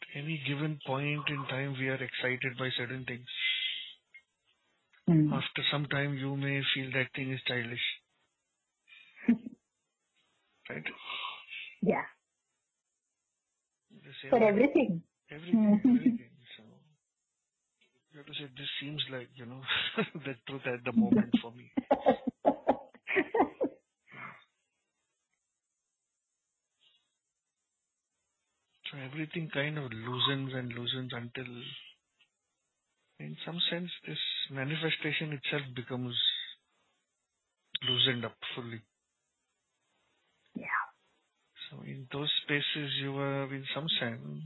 any given point in time we are excited by certain things. After some time you may feel that thing is childish. Right? Yeah. The same For way. everything. Everything. So you have to say, this seems like, the truth at the moment for me. So everything kind of loosens and loosens until, in some sense, this manifestation itself becomes loosened up fully. Yeah. So in those spaces you are, in some sense,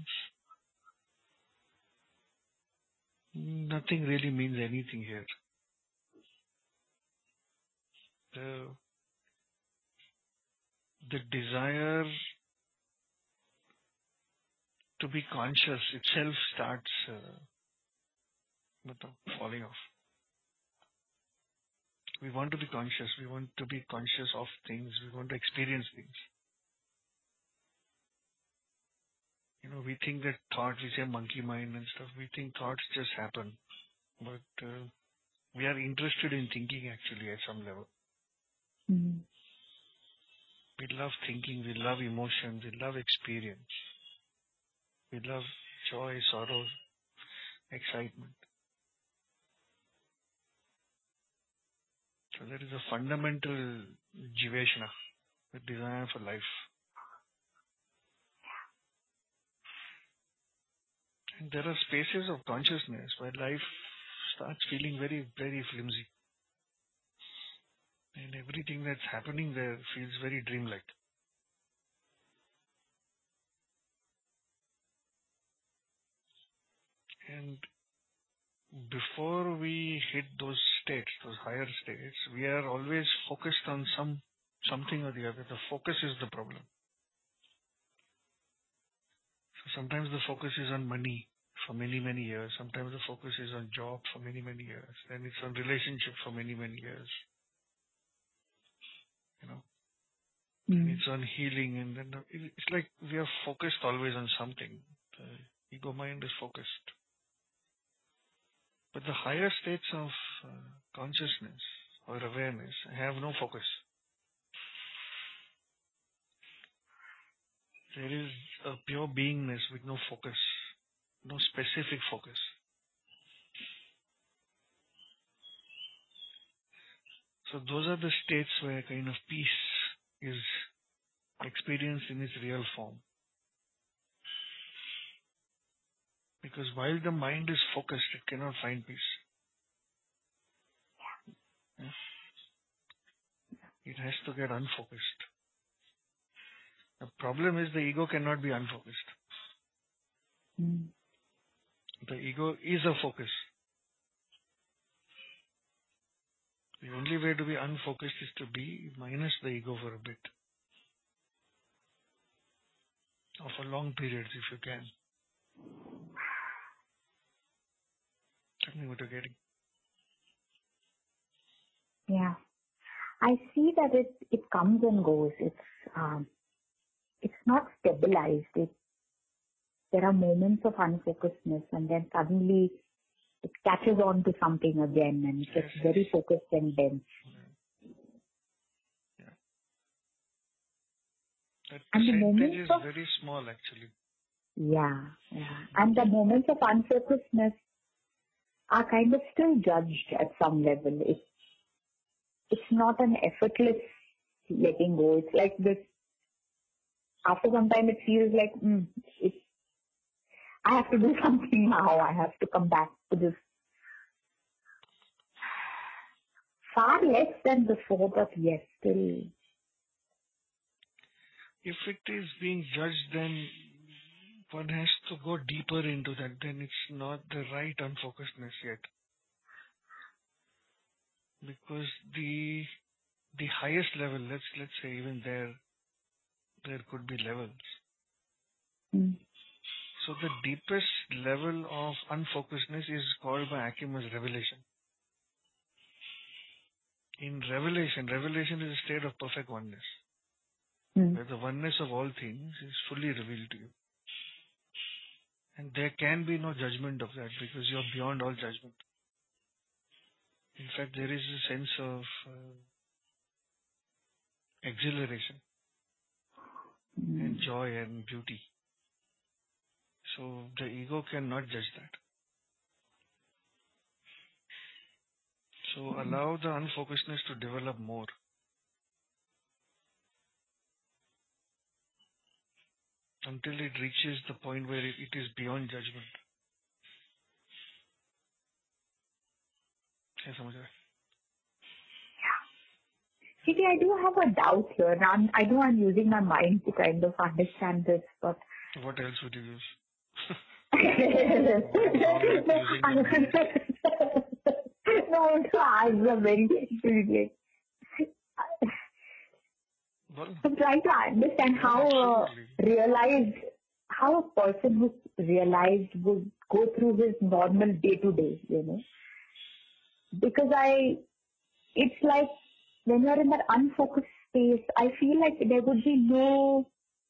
nothing really means anything here. The desire to be conscious itself starts falling off. We want to be conscious. We want to be conscious of things. We want to experience things. We think that thought, we say monkey mind and stuff, we think thoughts just happen. But we are interested in thinking actually at some level. We love thinking, we love emotions, we love experience. We love joy, sorrow, excitement. So there is a fundamental jiveshna, the desire for life. And there are spaces of consciousness where life starts feeling very, very flimsy. And everything that's happening there feels very dreamlike. And before we hit those states, those higher states, we are always focused on something or the other. The focus is the problem. So sometimes the focus is on money for many, many years. Sometimes the focus is on job for many, many years. Then it's on relationship for many, many years. And it's on healing. And then it's like we are focused always on something. The ego mind is focused. But the higher states of consciousness or awareness have no focus. There is a pure beingness with no focus, no specific focus. So those are the states where kind of peace is experienced in its real form. Because while the mind is focused, it cannot find peace. Yeah. It has to get unfocused. The problem is the ego cannot be unfocused. The ego is a focus. The only way to be unfocused is to be minus the ego for a bit. Or for long periods if you can. Tell me what you're getting. Yeah. I see that it comes and goes. It's not stabilized. There are moments of unfocusedness and then suddenly it catches on to something again and it gets very focused and dense. Yeah. That percentage is very small actually. Yeah. And the moments of unfocusedness are kind of still judged at some level. It's not an effortless letting go. It's like this. After some time, it feels like I have to do something now. I have to come back to this. Far less than before, but yes, still. If it is being judged, then one has to go deeper into that. Then it's not the right unfocusedness yet. Because the highest level, let's say even there could be levels. So the deepest level of unfocusedness is called by Akima's revelation. In revelation is a state of perfect oneness. Where the oneness of all things is fully revealed to you. And there can be no judgment of that because you are beyond all judgment. In fact, there is a sense of exhilaration and joy and beauty. So the ego cannot judge that. So allow the unfocusedness to develop more. Until it reaches the point where it is beyond judgment. क्या समझ रहे? Maybe I do have a doubt here. Now, I know I'm using my mind to kind of understand this, but... What else would you use? No, to ask a very serious. I'm trying to understand how a person who's realized would go through his normal day-to-day, Because it's like when you're in that unfocused space, I feel like there would be no,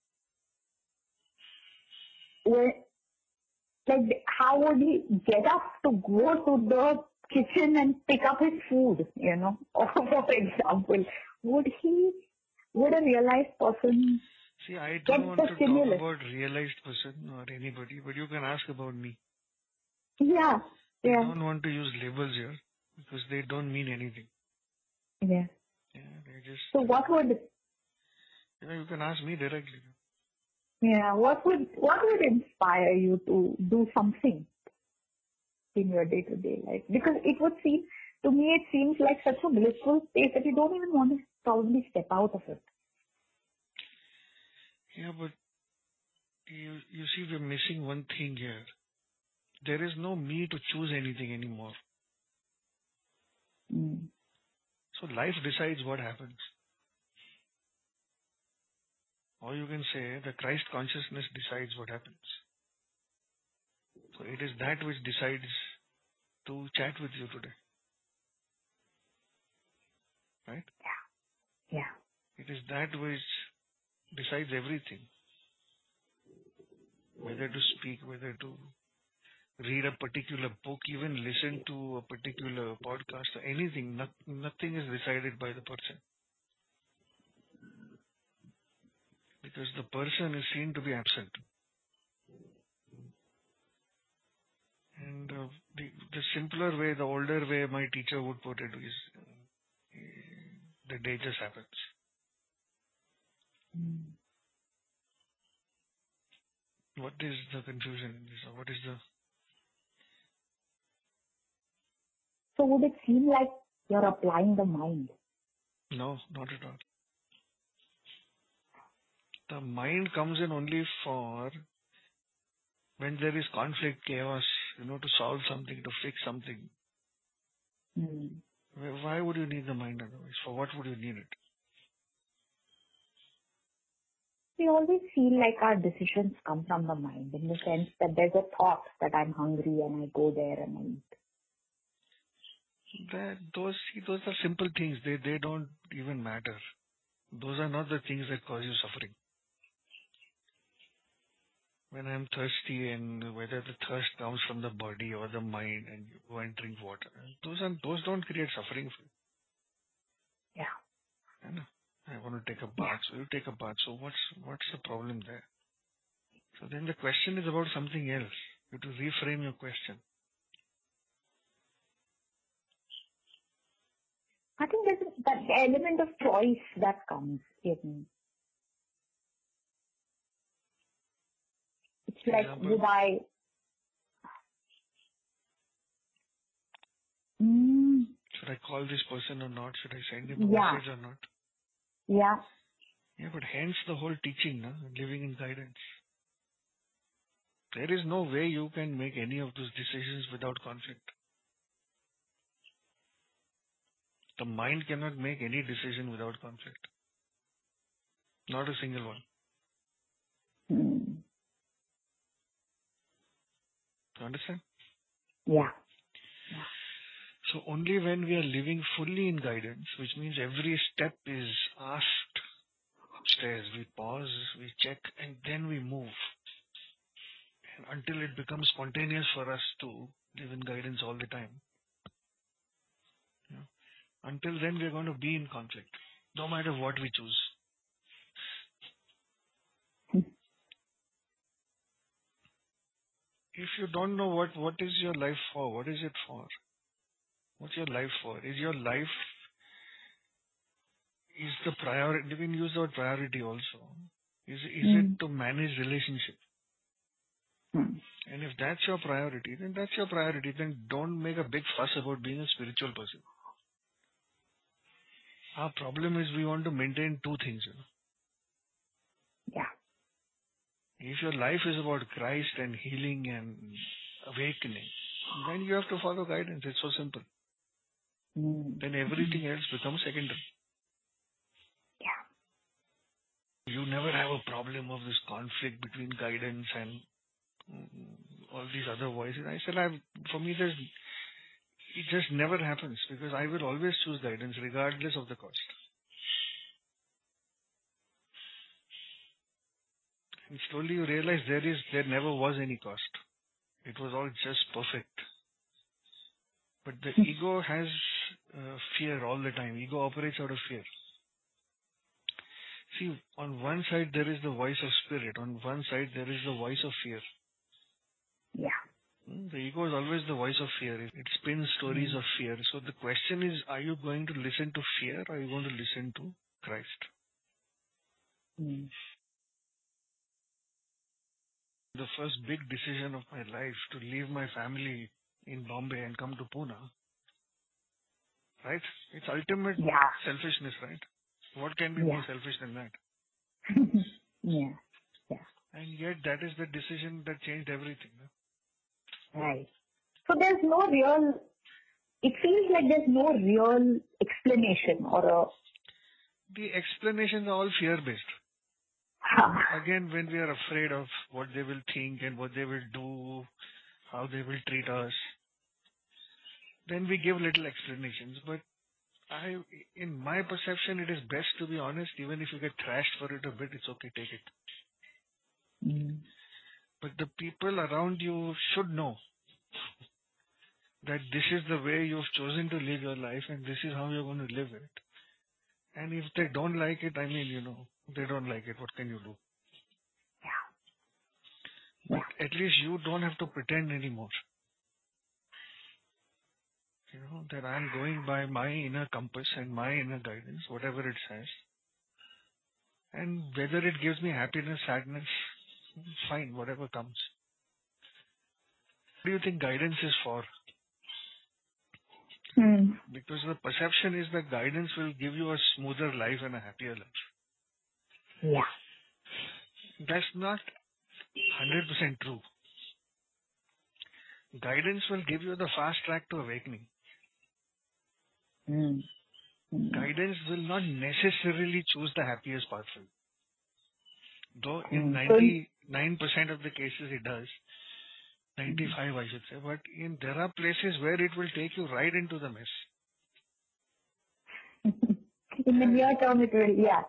how would he get up to go to the kitchen and pick up his food, or for example, would a realized person See, I don't want to talk about realized person or anybody, but you can ask about me. Yeah. I don't want to use labels here because they don't mean anything. Yeah. Yeah, they just. So what would? You can ask me directly. Yeah. What would inspire you to do something in your day-to-day life? Because it seems like such a blissful space that you don't even want to probably step out of it. Yeah, but you see, we're missing one thing here. There is no me to choose anything anymore. So life decides what happens. Or you can say the Christ consciousness decides what happens. So it is that which decides to chat with you today. Right? Yeah. It is that which decides everything. Whether to speak, whether to read a particular book, even listen to a particular podcast or anything. Nothing is decided by the person. Because the person is seen to be absent. And the simpler way, the older way my teacher would put it is the day just happens. What is the confusion in this? What is the... So would it seem like you're applying the mind? No, not at all. The mind comes in only for when there is conflict, chaos, to solve something, to fix something. Why would you need the mind otherwise? For what would you need it? We always feel like our decisions come from the mind in the sense that there's a thought that I'm hungry and I go there and I eat. Those are simple things. They don't even matter. Those are not the things that cause you suffering. When I'm thirsty and whether the thirst comes from the body or the mind and you go and drink water, those don't create suffering for you. Yeah. I know. I want to take a bath, so you take a bath. So what's the problem there? So then the question is about something else. You have to reframe your question. I think there's that element of choice that comes in. It's like, would I... Should I call this person or not? Should I send him a message or not? Yeah. Yeah, but hence the whole teaching, living in guidance. There is no way you can make any of those decisions without conflict. The mind cannot make any decision without conflict. Not a single one. You understand? Yeah. So only when we are living fully in guidance, which means every step is asked upstairs, we pause, we check, and then we move. until it becomes spontaneous for us to live in guidance all the time. Until then, we're going to be in conflict, no matter what we choose. If you don't know what is your life for, what is it for? What's your life for? Is your life the priority? You can use the word priority also. Is it to manage relationship? And if that's your priority, then that's your priority. Then don't make a big fuss about being a spiritual person. Our problem is we want to maintain two things. Yeah. If your life is about Christ and healing and awakening, then you have to follow guidance. It's so simple. Then everything else becomes secondary. Yeah. You never have a problem of this conflict between guidance and all these other voices. I said, for me, it just never happens because I will always choose guidance regardless of the cost. And slowly you realize there never was any cost. It was all just perfect. But the ego has fear all the time. Ego operates out of fear. See, on one side there is the voice of spirit. On one side there is the voice of fear. Yeah. The ego is always the voice of fear. It spins stories of fear. So the question is, are you going to listen to fear or are you going to listen to Christ? The first big decision of my life to leave my family in Bombay and come to Pune, right? It's ultimate selfishness, right? What can be more selfish than that? Yeah. And yet that is the decision that changed everything. Right. So there's no real, it feels like there's no real explanation The explanations are all fear-based. Again, when we are afraid of what they will think and what they will do, how they will treat us, then we give little explanations. But in my perception, it is best to be honest. Even if you get thrashed for it a bit, it's okay, take it. But the people around you should know that this is the way you've chosen to live your life and this is how you're going to live it. And if they don't like it, they don't like it. What can you do? Yeah. But at least you don't have to pretend anymore. That I'm going by my inner compass and my inner guidance, whatever it says. And whether it gives me happiness, sadness, fine, whatever comes. What do you think guidance is for? Because the perception is that guidance will give you a smoother life and a happier life. Yeah. That's not 100% true. Guidance will give you the fast track to awakening. Guidance will not necessarily choose the happiest path for you. Though in 99% of the cases it does. 95 I should say. But there are places where it will take you right into the mess. In the near term it will, Yeah,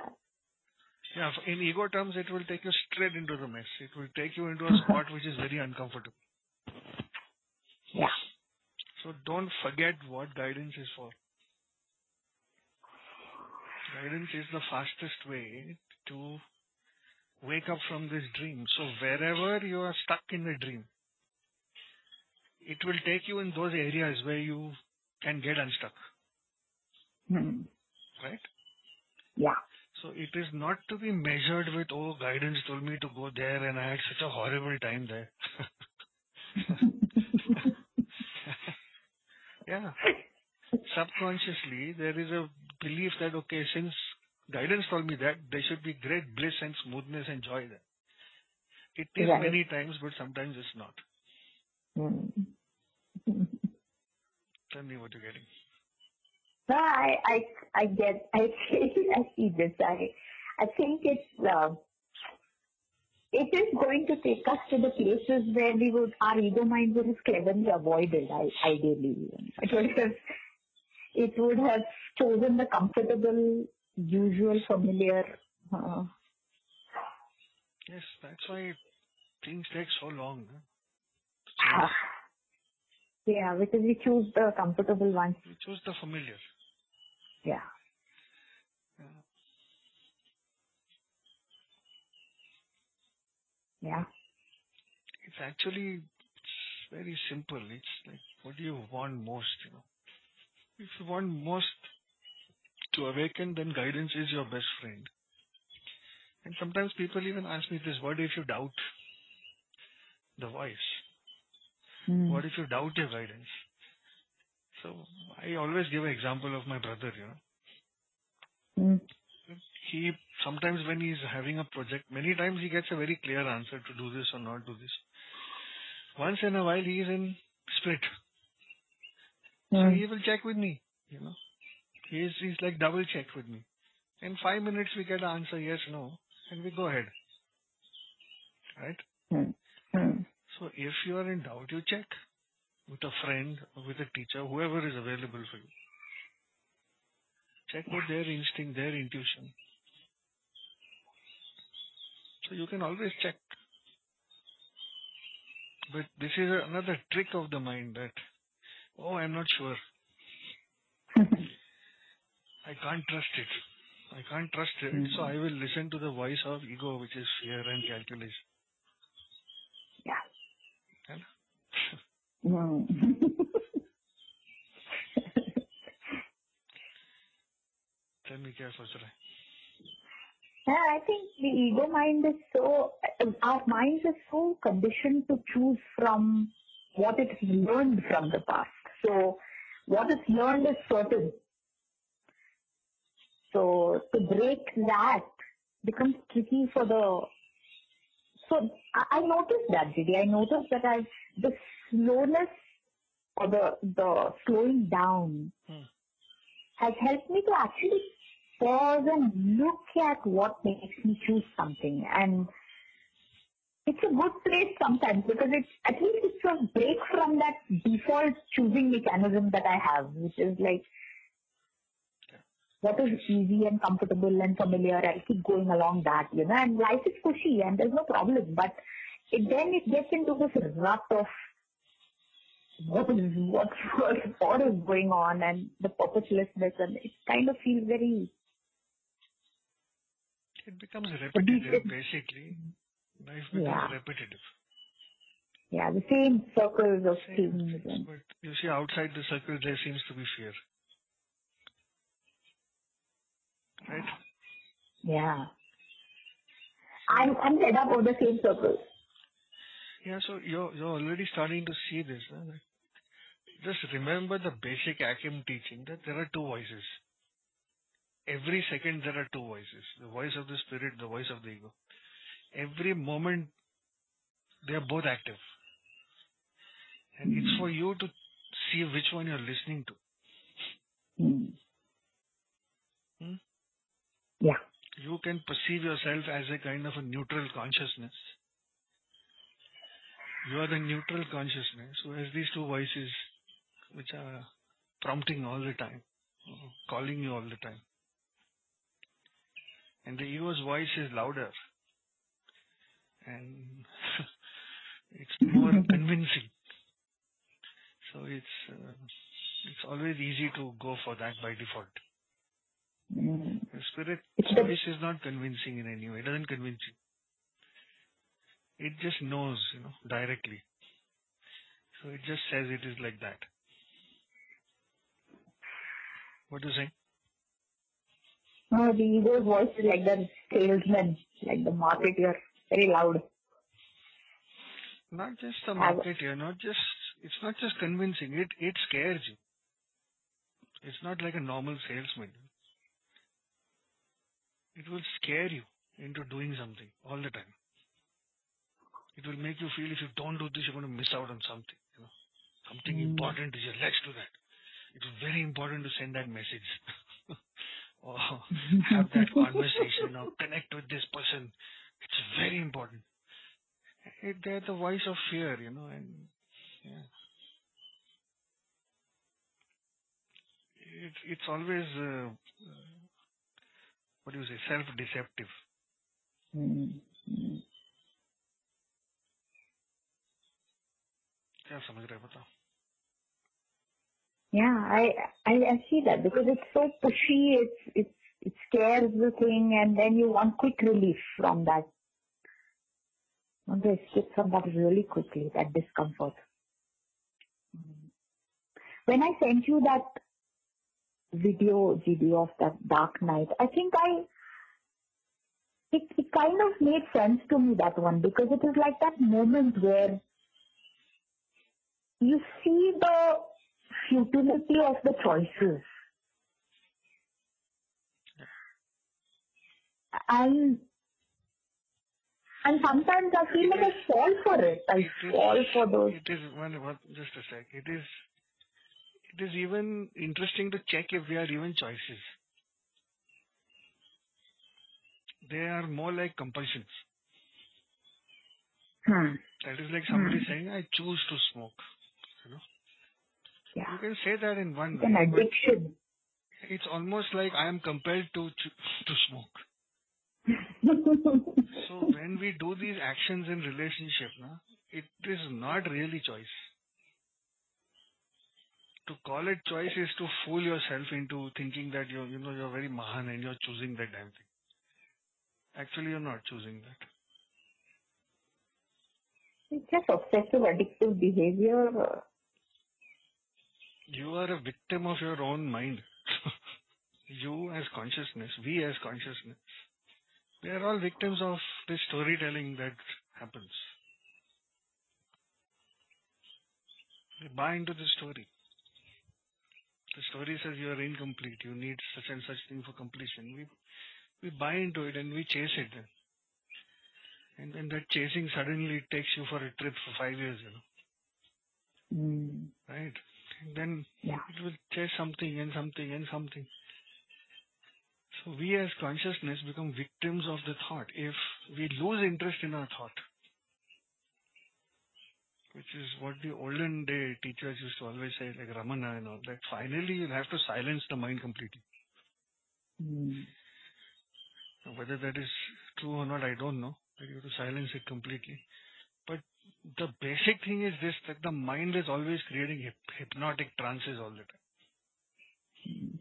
in ego terms it will take you straight into the mess. It will take you into a spot which is very uncomfortable. Yeah. So don't forget what guidance is for. Guidance is the fastest way to wake up from this dream. So wherever you are stuck in the dream, it will take you in those areas where you can get unstuck. Right? Yeah. So it is not to be measured with, guidance told me to go there and I had such a horrible time there. Yeah. Subconsciously, there is a belief that, since guidance told me that, there should be great bliss and smoothness and joy there. It is many times, but sometimes it's not. Tell me what you're getting. No, I see this. I think it is going to take us to the places where our ego mind would have cleverly avoided, ideally. It would have chosen the comfortable, usual, familiar. Yes, that's why things take so long. Huh? Ah, yeah, because we choose the comfortable ones. We choose the familiar. Yeah. Yeah. Yeah. It's actually very simple. It's like, what do you want most? If you want most to awaken, then guidance is your best friend. And sometimes people even ask me this: what if you doubt the voice? What if you doubt your guidance? So I always give an example of my brother. He sometimes when he's having a project, many times he gets a very clear answer to do this or not do this. Once in a while he is in split. So he will check with me, He's like double check with me. In 5 minutes we get an answer yes, no, and we go ahead. Right? So if you are in doubt, you check with a friend or with a teacher, whoever is available for you. Check with their instinct, their intuition. So you can always check. But this is another trick of the mind that, I'm not sure. I can't trust it. I can't trust it, so I will listen to the voice of ego, which is fear and calculation. Yeah. Tell me, क्या सोच रहा है? Yeah, I think the ego mind our minds are so conditioned to choose from what it's learned from the past. So what it's learned is certain. So to break that becomes tricky for so I noticed that, Didi. I noticed that the slowness or the slowing down has helped me to actually pause and look at what makes me choose something. And it's a good place sometimes because at least it's a break from that default choosing mechanism that I have, which is like what is easy and comfortable and familiar. I'll keep going along that, and life is cushy and there's no problem. But it gets into this rut of what is going on and the purposelessness, and it kind of feels very. It becomes repetitive, basically. Life becomes repetitive. Yeah, the same circles of things. But you see, outside the circle, there seems to be fear. Right? Yeah. I'm fed up of the same circles. Yeah, so you're already starting to see this. Huh? Just remember the basic Akim teaching that there are two voices. Every second there are two voices. The voice of the spirit, the voice of the ego. Every moment they are both active. And it's for you to see which one you're listening to. Yeah. You can perceive yourself as a kind of a neutral consciousness. You are the neutral consciousness who has these two voices which are prompting all the time, calling you all the time. And the ego's voice is louder and it's more convincing. So it's always easy to go for that by default. The spirit voice is not convincing in any way. It doesn't convince you. It just knows, directly. So it just says it is like that. What do you say? No, the ego's voice is like the salesman, like the marketeer, very loud. Not just the marketeer, it's not just convincing, it scares you. It's not like a normal salesman. It will scare you into doing something all the time. It will make you feel if you don't do this, you're going to miss out on something. Something important is here. Let's do that. It is very important to send that message. Or have that conversation or connect with this person. It's very important. They're the voice of fear, and yeah. It's always, what do you say, self-deceptive. क्या समझ रहे बताओ? Yeah, I see that because it's so pushy. It scares the thing, and then you want quick relief from that. You want to escape from that really quickly, that discomfort. When I sent you that video, GD, of that dark night, I think it kind of made sense to me, that one, because it is like that moment where you see the futility of the choices. And sometimes I feel like I fall for it. I fall for those. It is just a sec. It is even interesting to check if we are even choices. They are more like compulsions. That is like somebody saying, I choose to smoke. You know? Yeah. You can say that in one it's way. An addiction. It's almost like I am compelled to smoke. So when we do these actions in relationship, it is not really choice. To call it choice is to fool yourself into thinking that you're very mahan and you're choosing that damn thing. Actually, you're not choosing that. It's just obsessive, addictive behavior. You are a victim of your own mind. You as consciousness, we as consciousness, we are all victims of this storytelling that happens. We buy into the story. The story says you are incomplete. You need such and such thing for completion. We buy into it and we chase it. And then that chasing suddenly takes you for a trip for 5 years, Right? And then it will chase something and something and something. So we as consciousness become victims of the thought. If we lose interest in our thought, which is what the olden day teachers used to always say, like Ramana and all that, finally you'll have to silence the mind completely. Whether that is true or not, I don't know. But you have to silence it completely. But the basic thing is this, that the mind is always creating hypnotic trances all the time.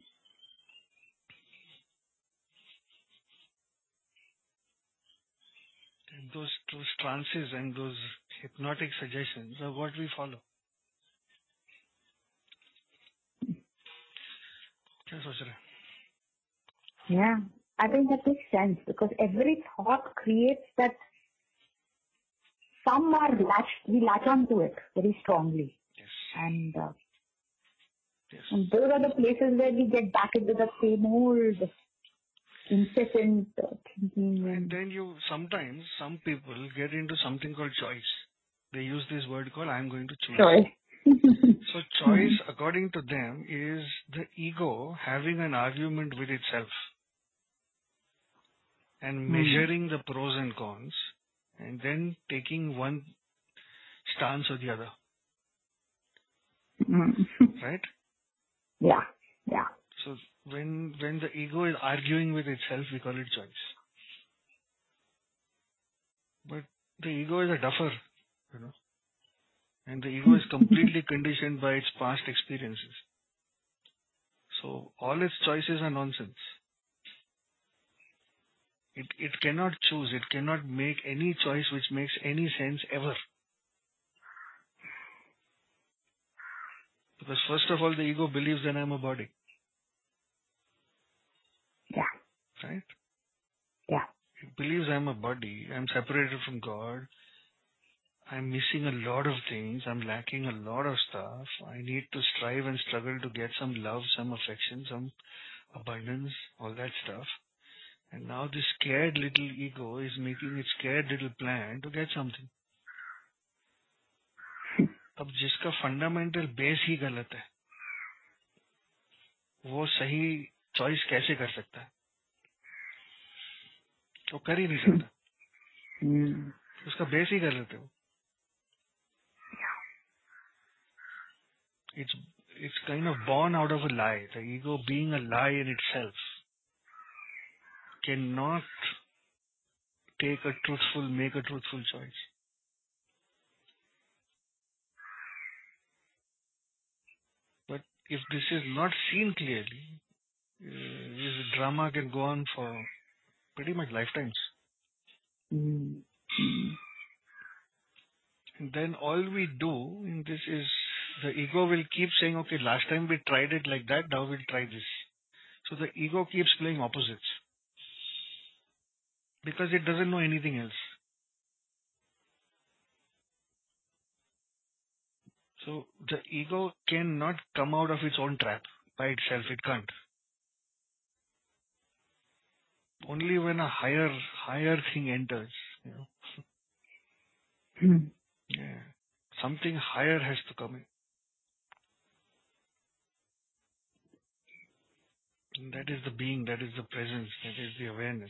And those trances and those hypnotic suggestions are what we follow. क्या सोच रहे? Yeah, I think that makes sense because every thought creates that we latch onto it very strongly. Yes. And those are the places where we get back into the same old incessant thinking. And then sometimes some people get into something called choice. They use this word called I'm going to choose. Choice. So choice, according to them, is the ego having an argument with itself and measuring the pros and cons and then taking one stance or the other. Right? Yeah. So when the ego is arguing with itself, we call it choice. But the ego is a duffer, and the ego is completely conditioned by its past experiences. So all its choices are nonsense. It cannot choose. It cannot make any choice which makes any sense ever. Because first of all, the ego believes that I'm a body. Yeah. Right? Yeah. It believes I'm a body. I'm separated from God. I'm missing a lot of things. I'm lacking a lot of stuff. I need to strive and struggle to get some love, some affection, some abundance, all that stuff. And now this scared little ego is making its scared little plan to get something. अब जिसका fundamental base ही गलत है, वो सही choice कैसे कर सकता है? वो कर ही नहीं सकता. उसका बेस ही गलत है. It's kind of born out of a lie. The ego, being a lie in itself, cannot make a truthful choice. if this is not seen clearly, this drama can go on for pretty much lifetimes. Mm. And then all we do in this is the ego will keep saying, okay, last time we tried it like that, now we'll try this. So the ego keeps playing opposites because it doesn't know anything else. So the ego cannot come out of its own trap by itself. It can't. Only when a higher thing enters, Mm. yeah, something higher has to come in. And that is the being, that is the presence, that is the awareness.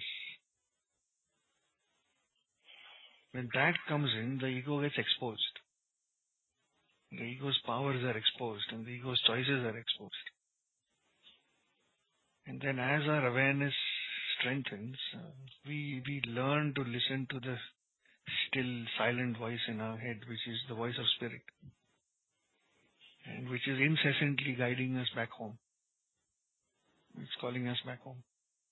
When that comes in, the ego gets exposed. The ego's powers are exposed and the ego's choices are exposed. And then as our awareness strengthens, we learn to listen to the still silent voice in our head, which is the voice of spirit, and which is incessantly guiding us back home. It's calling us back home.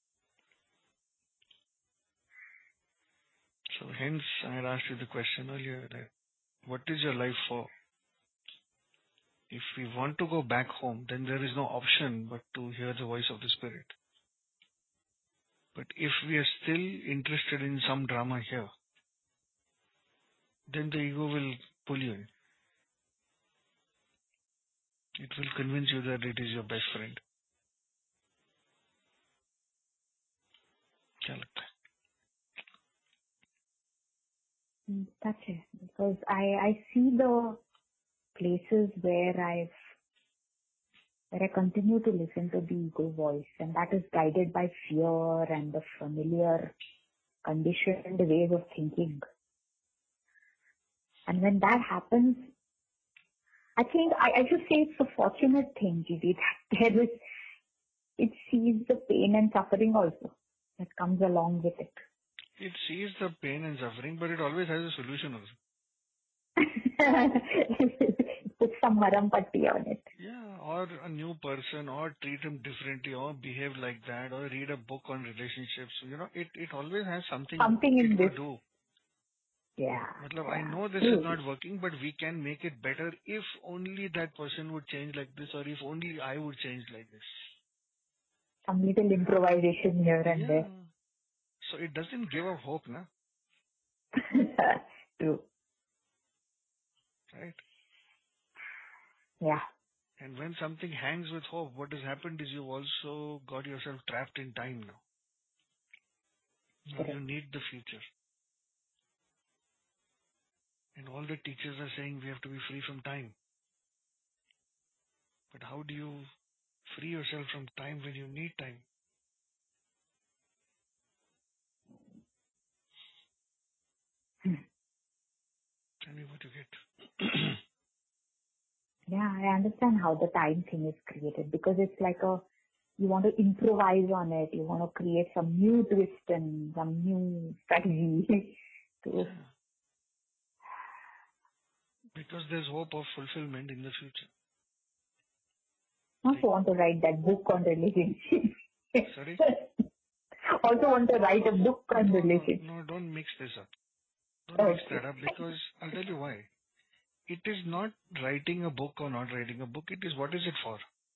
So hence I had asked you the question earlier that what is your life for? If we want to go back home, then there is no option but to hear the voice of the spirit. But if we are still interested in some drama here, then the ego will pull you in. It will convince you that it is your best friend. क्या लगता है? That's it. Because I see the places where I continue to listen to the ego voice, and that is guided by fear and the familiar, conditioned ways of thinking. And when that happens, I think I should say it's a fortunate thing, Gigi, that it sees the pain and suffering also that comes along with it. It sees the pain and suffering, but it always has a solution also. Put some maram patti on it. Yeah, or a new person, or treat him differently, or behave like that, or read a book on relationships. It always has something in to this. do. Yeah. I know this is not working, but we can make it better if only that person would change like this, or if only I would change like this. Some little improvisation here and there. So it doesn't give up hope, na? True. Right? Yeah. And when something hangs with hope, what has happened is you've also got yourself trapped in time now. Now you need the future. And all the teachers are saying we have to be free from time. But how do you free yourself from time when you need time? Tell me what you get. Yeah, I understand how the time thing is created, because it's like you want to improvise on it. You want to create some new twist and some new strategy. Because there's hope of fulfillment in the future. I also want to write that book on relationship. Sorry? Also want to write a book on relationship. No, don't mix this up. Don't mix that up, because I'll tell you why. It is not writing a book or not writing a book. It is what is it for?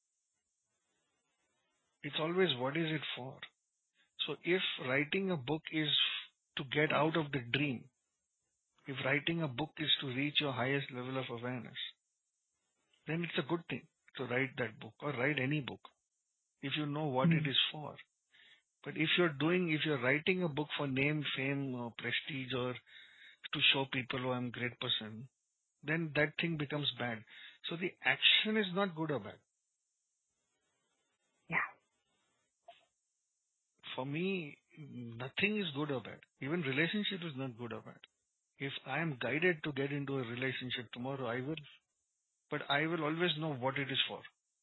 It's always what is it for? So if writing a book is to get out of the dream, if writing a book is to reach your highest level of awareness, then it's a good thing to write that book or write any book if you know what it is for. But if you're writing a book for name, fame, or prestige, or to show people, oh, I'm a great person, then that thing becomes bad. So the action is not good or bad. Yeah. For me, nothing is good or bad. Even relationship is not good or bad. If I am guided to get into a relationship tomorrow, I will. But I will always know what it is for.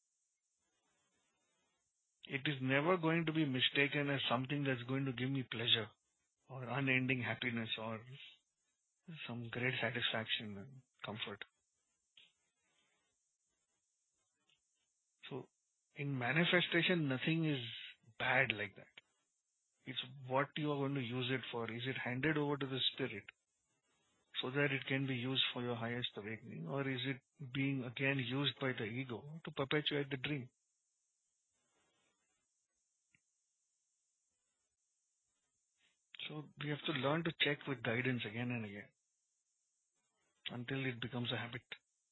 It is never going to be mistaken as something that's going to give me pleasure or unending happiness or some great satisfaction and comfort. In manifestation, nothing is bad like that. It's what you are going to use it for. Is it handed over to the spirit so that it can be used for your highest awakening, or is it being again used by the ego to perpetuate the dream? So we have to learn to check with guidance again and again until it becomes a habit.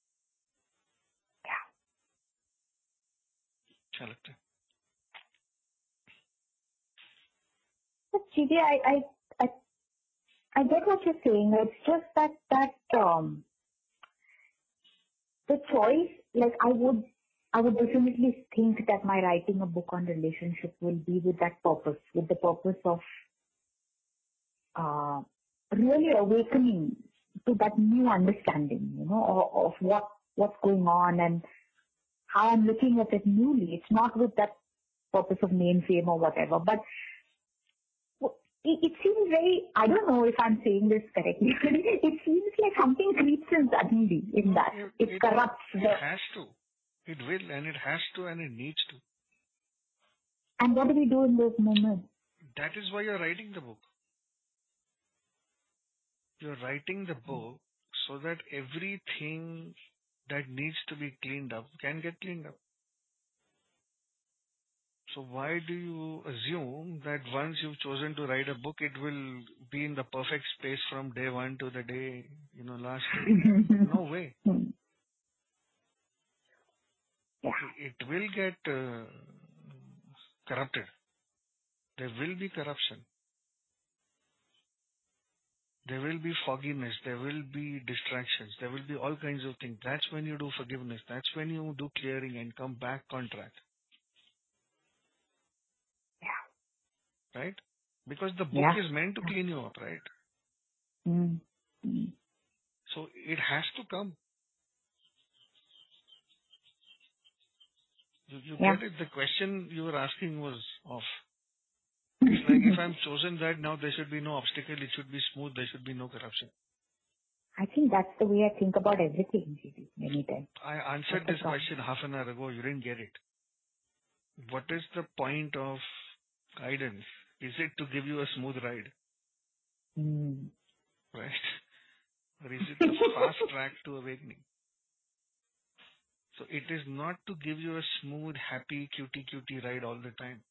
अच्छा लगता है. But GD, I get what you're saying. It's just that the choice, like I would definitely think that my writing a book on relationship will be with that purpose, with the purpose of really awakening to that new understanding, of what's going on and how I'm looking at it newly. It's not with that purpose of name, fame, or whatever, but it seems very, I don't know if I'm saying this correctly, but it seems like something creeps in suddenly in that. It corrupts It has to. It will, and it has to, and it needs to. And what do we do in those moments? That is why you're writing the book. You're writing the book so that everything that needs to be cleaned up can get cleaned up. So why do you assume that once you've chosen to write a book, it will be in the perfect space from day one to the day, last day? No way. Yeah. It will get corrupted. There will be corruption. There will be fogginess. There will be distractions. There will be all kinds of things. That's when you do forgiveness. That's when you do clearing and come back on track. Yeah. Right? Because the book is meant to clean you up, right? So it has to come. You get it? The question you were asking was off. It's like if I'm chosen that now there should be no obstacle, it should be smooth, there should be no corruption. I think that's the way I think about everything, many times. I answered this question half an hour ago, you didn't get it. What is the point of guidance? Is it to give you a smooth ride? Right? Or is it the fast track to awakening? So it is not to give you a smooth, happy, cutie ride all the time.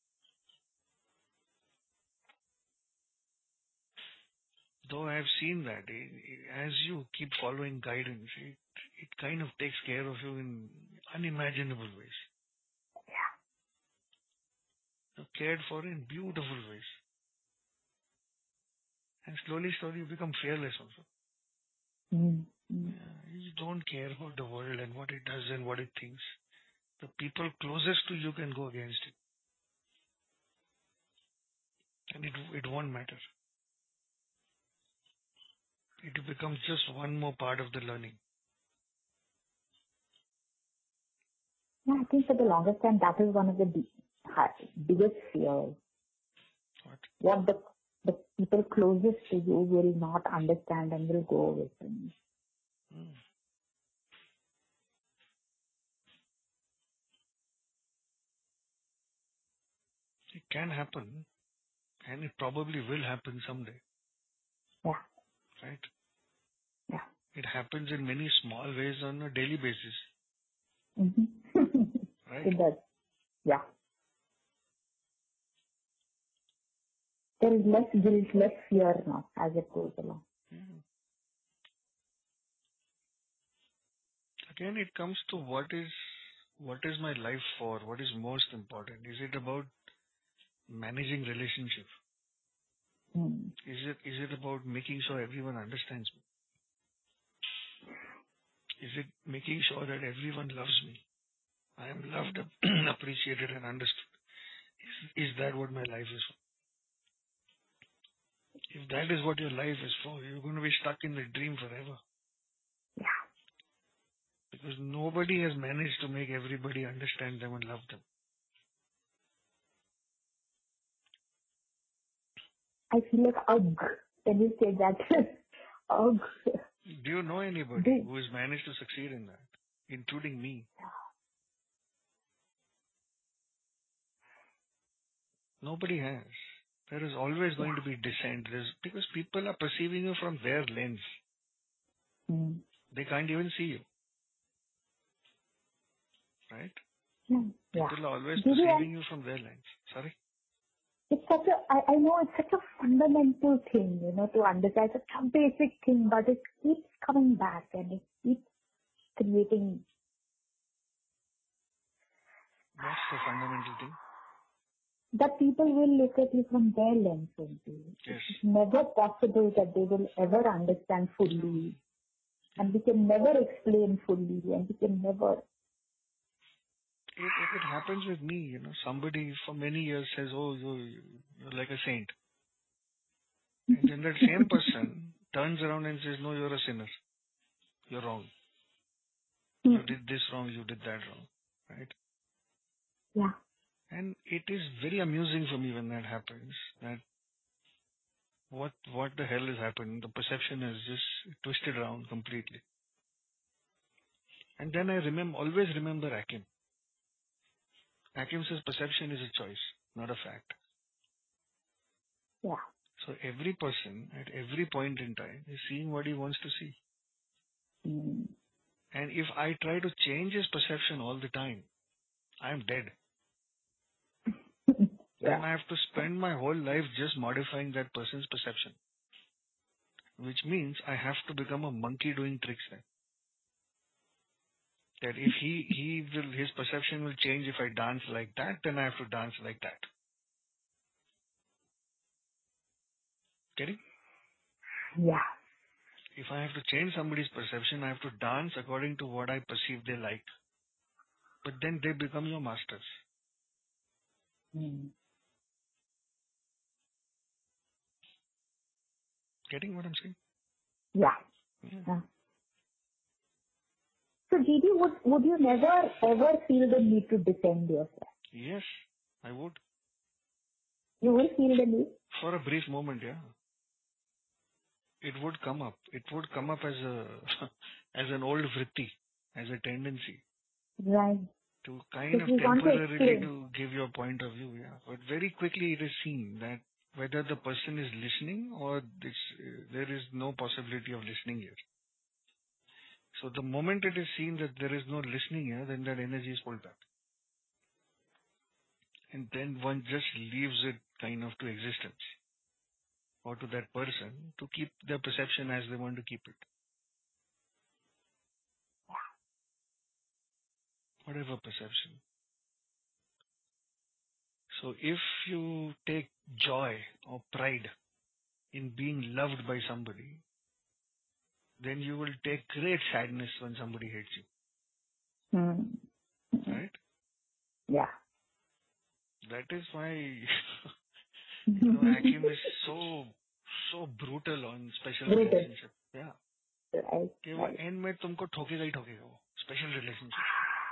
Though I have seen that, as you keep following guidance, it kind of takes care of you in unimaginable ways. Yeah. You're cared for in beautiful ways. And slowly you become fearless also. You don't care about the world and what it does and what it thinks. The people closest to you can go against it. And it won't matter. It becomes just one more part of the learning. Yeah, I think for the longest time that is one of the biggest fears. What the people closest to you will not understand and will go with them. It can happen, and it probably will happen someday. Yeah. Right? Yeah. It happens in many small ways on a daily basis. Right? It does. Yeah. There is less guilt, less fear now as it goes along. Again, it comes to what is my life for? What is most important? Is it about managing relationship? Is it about making sure everyone understands me? Is it making sure that everyone loves me? I am loved, appreciated, and understood. Is that what my life is for? If that is what your life is for, you're going to be stuck in the dream forever. Yeah. Because nobody has managed to make everybody understand them and love them. I feel like, can you say that? Do you know anybody who has managed to succeed in that, including me? Nobody has. There is always going to be dissent. Because people are perceiving you from their lens. They can't even see you. Right? People are always perceiving you from their lens. Sorry? It's such I know it's such a fundamental thing, to understand. It's such a basic thing, but it keeps coming back and it keeps creating. What's the fundamental thing? That people will look at you from their lens only. Yes. It's never possible that they will ever understand fully. And we can never explain fully, and we can never. It happens with me, somebody for many years says, oh, you're like a saint. And then that same person turns around and says, no, you're a sinner. You're wrong. You did this wrong, you did that wrong. Right? Yeah. And it is very amusing for me when that happens, that what the hell is happening? The perception is just twisted around completely. And then I always remember Akim. Akim says perception is a choice, not a fact. Yeah. So every person at every point in time is seeing what he wants to see. And if I try to change his perception all the time, I am dead. Then I have to spend my whole life just modifying that person's perception. Which means I have to become a monkey doing tricks then. That if his perception will change if I dance like that, then I have to dance like that. Getting? Yeah. If I have to change somebody's perception, I have to dance according to what I perceive they like. But then they become your masters. Getting what I'm saying? Yeah. So, Didi, would you never ever feel the need to defend yourself? Yes, I would. You will feel the need? For a brief moment, yeah. It would come up. It would come up as as an old vritti, as a tendency. Right. To kind of temporarily to give your point of view, yeah. But very quickly it is seen that whether the person is listening or there is no possibility of listening here. So the moment it is seen that there is no listening here, then that energy is pulled back. And then one just leaves it kind of to existence or to that person to keep their perception as they want to keep it. Whatever perception. So if you take joy or pride in being loved by somebody, then you will take great sadness when somebody hates you. Right? Yeah. That is why Akim is so brutal on special relationship. Yeah. कि वो and में तुमको ठोकेगा ही ठोकेगा वो special relationship.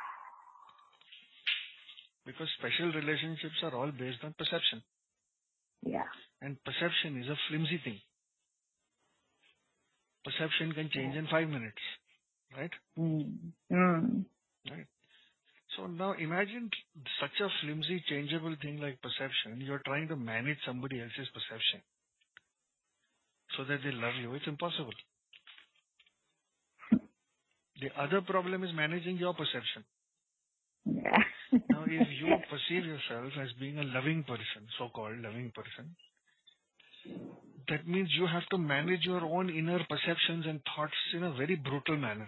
Because special relationships are all based on perception. Yeah. And perception is a flimsy thing. Perception can change in 5 minutes. Right? Right. So now imagine such a flimsy, changeable thing like perception. You're trying to manage somebody else's perception so that they love you. It's impossible. The other problem is managing your perception. Yeah. Now, if you perceive yourself as being a loving person, so-called loving person, that means you have to manage your own inner perceptions and thoughts in a very brutal manner.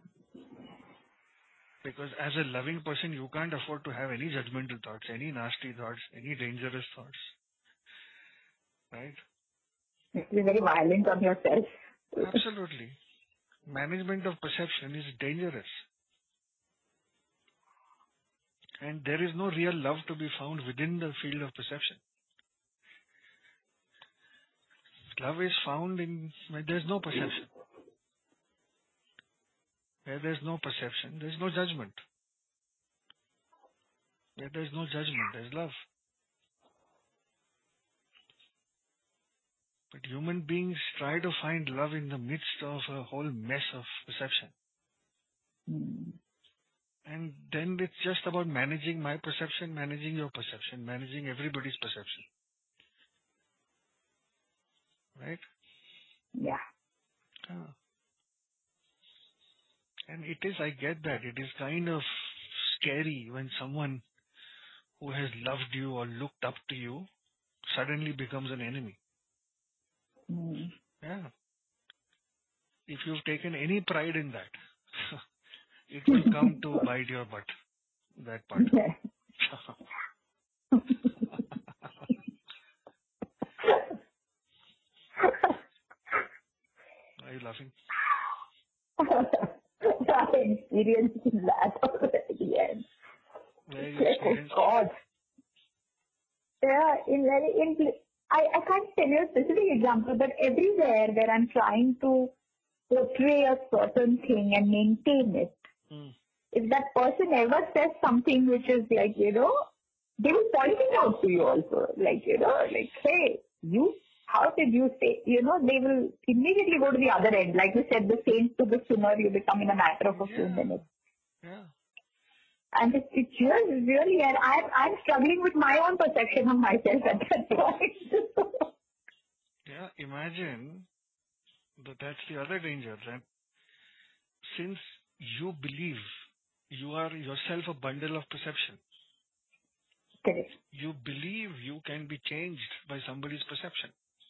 Because as a loving person, you can't afford to have any judgmental thoughts, any nasty thoughts, any dangerous thoughts. Right? You're very violent on yourself. Absolutely. Management of perception is dangerous. And there is no real love to be found within the field of perception. Love is found in where there's no perception. Where there's no perception, there's no judgment. Where there's no judgment, there's love. But human beings try to find love in the midst of a whole mess of perception. And then it's just about managing my perception, managing your perception, managing everybody's perception. Right? Yeah. Ah. And it is, I get that. It is kind of scary when someone who has loved you or looked up to you suddenly becomes an enemy. Mm. Yeah. If you've taken any pride in that, it will come to bite your butt. That part. Are you laughing? I experienced that already. Yes. Where you Like, oh experienced? God. Yeah, I can't tell you a specific example, but everywhere where I'm trying to portray a certain thing and maintain it, if that person ever says something which is like, they will point it out to you also. Like, like, hey, how did you say, they will immediately go to the other end. Like you said, the saint to the sinner, you become in a matter of a few minutes. Yeah. And it's really, and I'm struggling with my own perception of myself at that point. Yeah, imagine that's the other danger, that since you believe you are yourself a bundle of perception, Correct. you believe you can be changed by somebody's perception.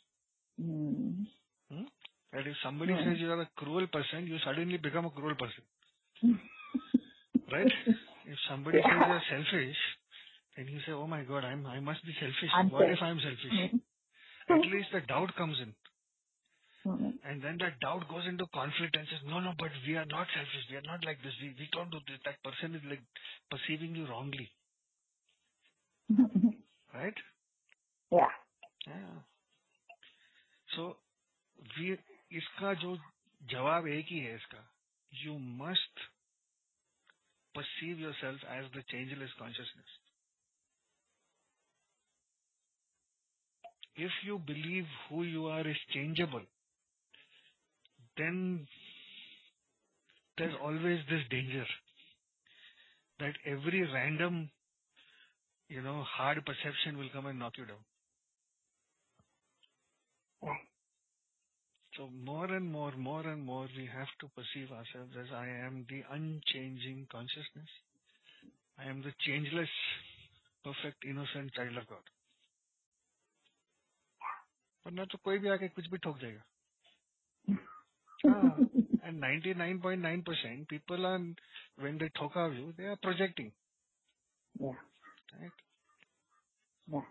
That if somebody says you are a cruel person, you suddenly become a cruel person. Right? If somebody says you are selfish, then you say, oh my God, I must be selfish. What if I'm selfish? At least the doubt comes in. And then that doubt goes into conflict and says, no, but we are not selfish. We are not like this. We don't do this. That person is like perceiving you wrongly. Right? Yeah. So, इसका जो जवाब एक ही है इसका. You must perceive yourself as the changeless consciousness. If you believe who you are is changeable, then there's always this danger that every random, hard perception will come and knock you down. So more and more, we have to perceive ourselves as I am the unchanging consciousness. I am the changeless, perfect, innocent child of God. वरना तो कोई भी आके कुछ भी ठोक जाएगा. And 99.9% people are, when they talk of you, they are projecting. Yeah. Right? Yeah.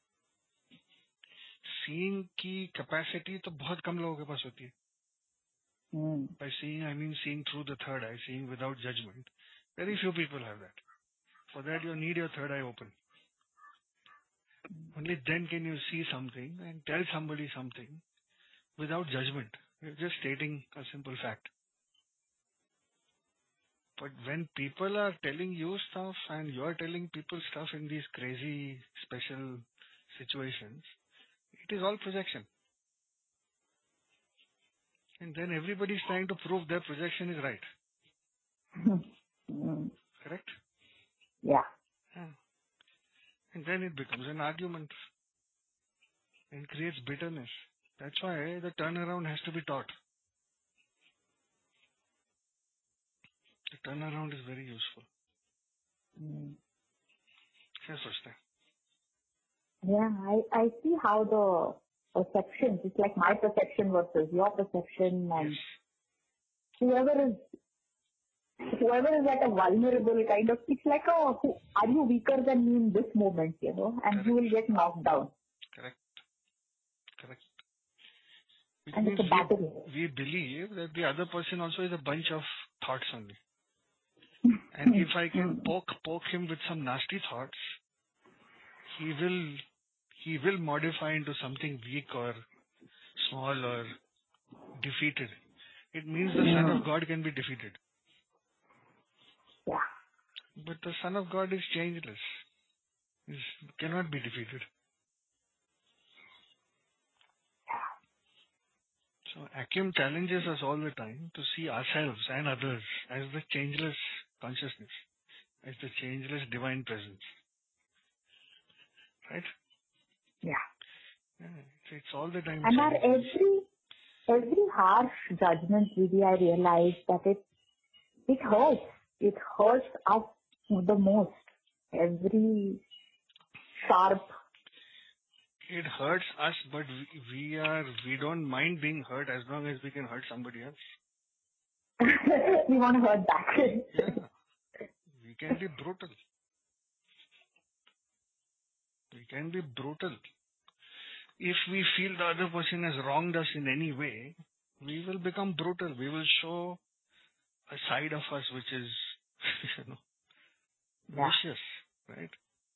Seeing की capacity तो बहुत कम लोगों के पास होती है. By seeing, I mean seeing through the third eye, seeing without judgment. Very few people have that. For that you need your third eye open. Only then can you see something and tell somebody something without judgment. You're just stating a simple fact. But when people are telling you stuff and you're telling people stuff in these crazy special situations, it is all projection. And then everybody is trying to prove their projection is right. Correct? Yeah. And then it becomes an argument and creates bitterness. That's why the turnaround has to be taught. The turnaround is very useful. क्या सोचते हैं? Yeah, I see how the perception, it's like my perception versus your perception, and whoever is at a vulnerable kind of, it's like are you weaker than me in this moment, and Correct. You will get knocked down. Correct. Which and means it's a battle. we believe that the other person also is a bunch of thoughts only. And if I can poke him with some nasty thoughts, he will modify into something weak or small or defeated. It means the Son of God can be defeated. Yeah. But the Son of God is changeless. He cannot be defeated. So Akim challenges us all the time to see ourselves and others as the changeless consciousness. as the changeless divine presence. Right? Yeah. It's all the time. And our every harsh judgment, really, I realize that it hurts. It hurts us the most. Every sharp. It hurts us, but we don't mind being hurt as long as we can hurt somebody else. We want to hurt back. Yeah. We can be brutal. We can be brutal. If we feel the other person has wronged us in any way, we will become brutal. We will show a side of us which is, vicious, right?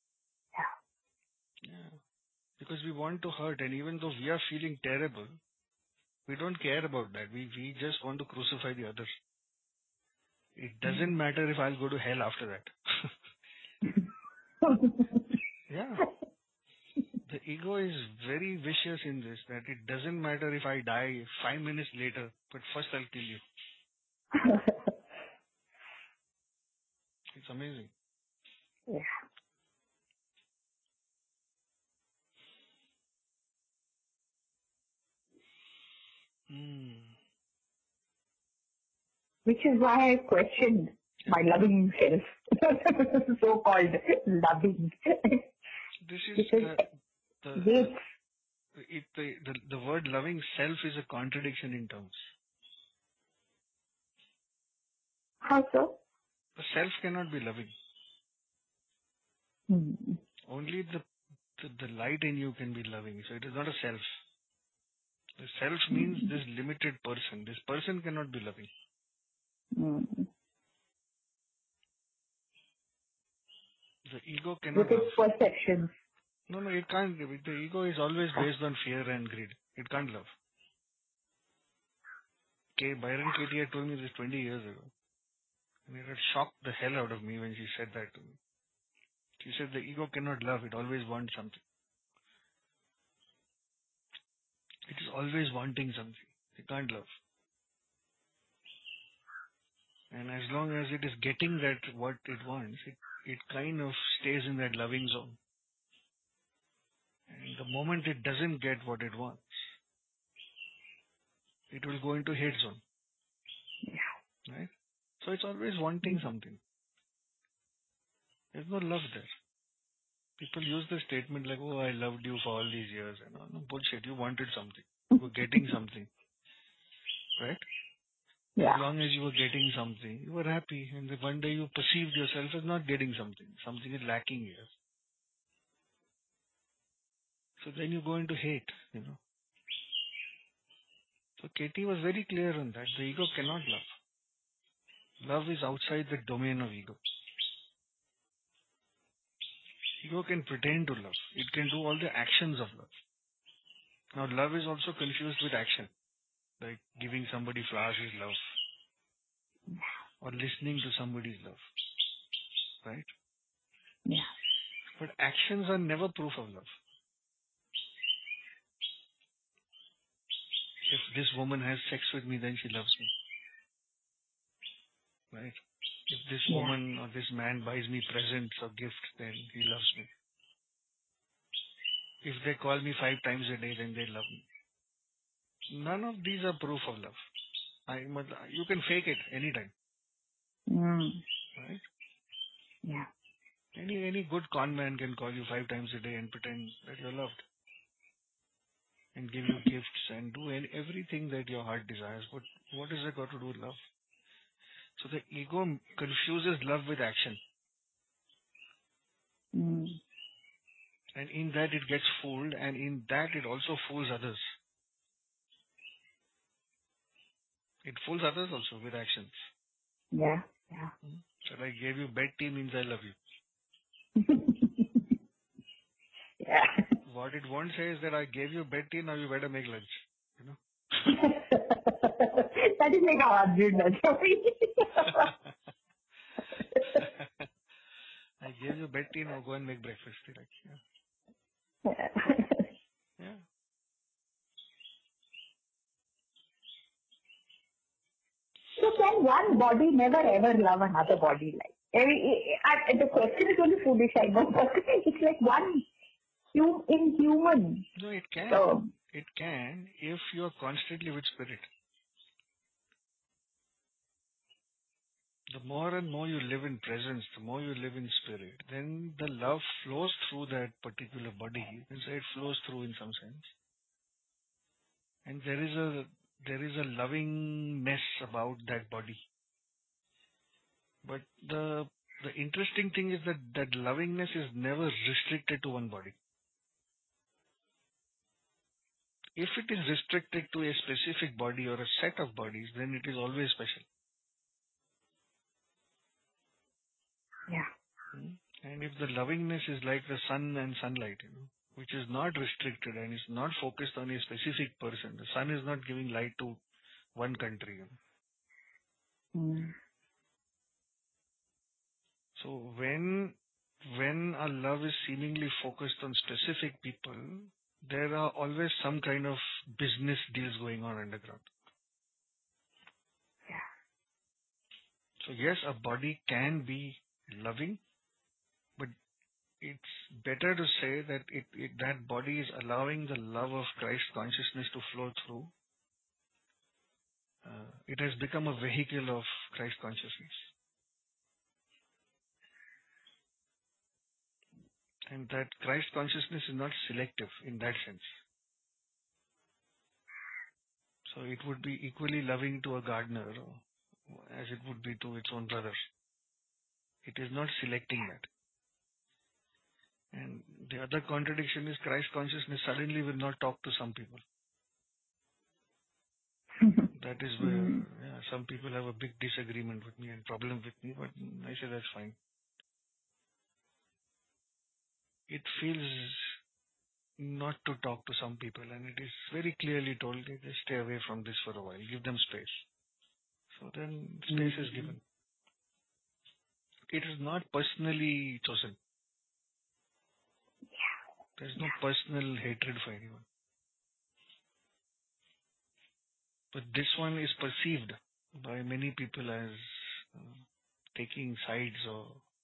Yeah. Because we want to hurt, and even though we are feeling terrible, we don't care about that. We just want to crucify the other. It doesn't matter if I'll go to hell after that. Yeah. The ego is very vicious in this, that it doesn't matter if I die 5 minutes later, but first I'll kill you. It's amazing. Yeah. Which is why I questioned my loving self. So-called loving. This is the word loving self is a contradiction in terms. How so? The self cannot be loving. Only the light in you can be loving. So it is not a self. The self means this limited person. This person cannot be loving. The ego cannot love. With its perceptions. No, it can't. The ego is always based on fear and greed. It can't love. Byron Katie had told me this 20 years ago. And it had shocked the hell out of me when she said that to me. She said the ego cannot love. It always wants something. It is always wanting something. It can't love. And as long as it is getting that what it wants, it kind of stays in that loving zone. And the moment it doesn't get what it wants, it will go into hate zone. Yeah. Right? So it's always wanting something. There's no love there. People use the statement like, oh, I loved you for all these years. And no, bullshit. You wanted something. You were getting something. Right? Yeah. As long as you were getting something, you were happy. And then one day you perceived yourself as not getting something. Something is lacking here. So then you go into hate, So Katie was very clear on that. The ego cannot love. Love is outside the domain of ego. Ego can pretend to love. It can do all the actions of love. Now, love is also confused with action. Like giving somebody flowers is love. Or listening to somebody's love. Right? Yeah. But actions are never proof of love. If this woman has sex with me, then she loves me. Right? If this woman or this man buys me presents or gifts, then he loves me. If they call me 5 times a day, then they love me. None of these are proof of love. You can fake it anytime. Right? Yeah. Any good con man can call you 5 times a day and pretend that you're loved. And give you gifts and do everything that your heart desires. But what has that got to do with love? So the ego confuses love with action. And in that it gets fooled, and in that it also fools others. It fools others also with actions. Yeah. So I gave you bed tea means I love you. Yeah. What it won't say is that I gave you bed tea, now you better make lunch. That is like a hard lunch. I gave you bed tea, now go and make breakfast. Yeah. So can one body never ever love another body like? The question is only foolish, I know, but it's like one inhuman. No, it can. It can if you are constantly with spirit. The more and more you live in presence, the more you live in spirit, then the love flows through that particular body. You can say it flows through in some sense. And there is a lovingness about that body. But the interesting thing is that lovingness is never restricted to one body. If it is restricted to a specific body or a set of bodies, then it is always special. Yeah. And if the lovingness is like the sun and sunlight, which is not restricted and is not focused on a specific person, the sun is not giving light to one country. So when our love is seemingly focused on specific people, there are always some kind of business deals going on underground. Yeah. So yes, a body can be loving, but it's better to say that that body is allowing the love of Christ consciousness to flow through. It has become a vehicle of Christ consciousness. And that Christ consciousness is not selective in that sense. So it would be equally loving to a gardener as it would be to its own brother. It is not selecting that. And the other contradiction is Christ consciousness suddenly will not talk to some people. That is where some people have a big disagreement with me and problem with me, but I say that's fine. It feels not to talk to some people, and it is very clearly told, just stay away from this for a while, give them space. So then space is given. It is not personally chosen. There is no personal hatred for anyone. But this one is perceived by many people as taking sides, or